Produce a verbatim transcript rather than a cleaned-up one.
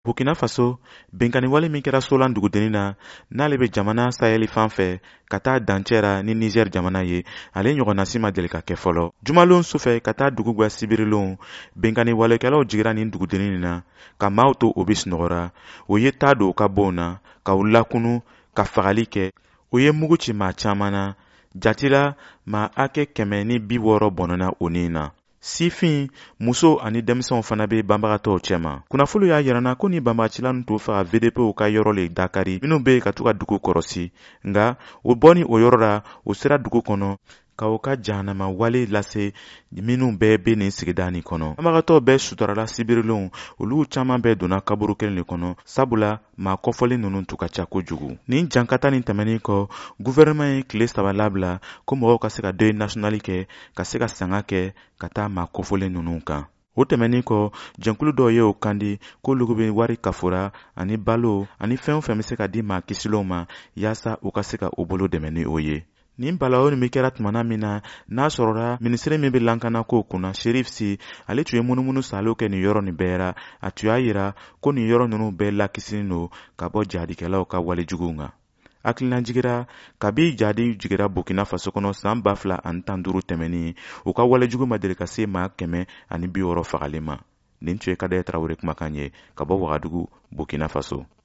Burkina Faso benkani wale min kɛra Solan dugudennin na n'ale bɛ jamana Saheli fan fɛ ka taa dancɛra ni Niger jamana ye ale ɲɔgɔnna si ma deli ka kɛ fɔlɔ. Jumalon sufɛ ka taa dugu gwa sibirilon benkani walekɛlaw jigira nin dugudennin na ka maaw to o bi sunɔgɔra o ye taa don u ka bɔw na ka u lakunu ka fagali kɛ o ye mugu ci maa caman na jatila maa hakɛ kɛmɛ ni bi wɔɔrɔ bɔnɛna o nin na. Sifin muso ani denmisɛnw fana bɛ banbagatɔw cɛma. Kunnafoni y'a yirana ko ni banbagacilan t'u faga V D P u ka yɔrɔ le dakari minnu bɛ ka to ka dugu kɔrɔsi nka o bɔni o yɔrɔ la o sera dugu kɔnɔ ka u ka jahanama wale lase minnu bɛɛ bɛ nin sigida nin kɔnɔ. Banbagatɔw bɛɛ suturala sibirilenw olu caman bɛɛ donna kaburu kelen de kɔnɔ sabula maa kɔfɔli ninnu tun ka ca kojugu. Nin jankata nin tɛmɛnen kɔ gouvernement ye tile saba labila ko mɔgɔw ka se ka deuil national kɛ ka se ka sanga kɛ ka taa maa kɔfɔlen ninnu kan. O tɛmɛnen kɔ jɛnkulu dɔw ye o kandi k'olu bɛ wari kafora ani balo ani fɛn o fɛn bɛ se ka di maa kisilenw ma yaasa u ka se ka u bolo dɛmɛ ni o ye. Nin balawo nin bɛ kɛra tumana min na n'a sɔrɔla minisiri min bɛ lankana ko kunna Sheriff Si ale tun ye munumunu salo kɛ nin yɔrɔ nin bɛɛ la a tun y'a yira ko nin yɔrɔ ninnu bɛɛ lakisinen don ka bɔ jihadikɛlaw ka walejuguw kan. Hakilina jigira kabi jadi jigira Burkina Faso kɔnɔ san ba fila ani tan duuru tɛmɛnin u ka walejugu ma deli ka se maa kɛmɛ ani bi wɔɔrɔ fagali ma. Nin tun ye Kadɛrɛ Tarawele kumakan ye ka bɔ Wagadugu Burkina Faso.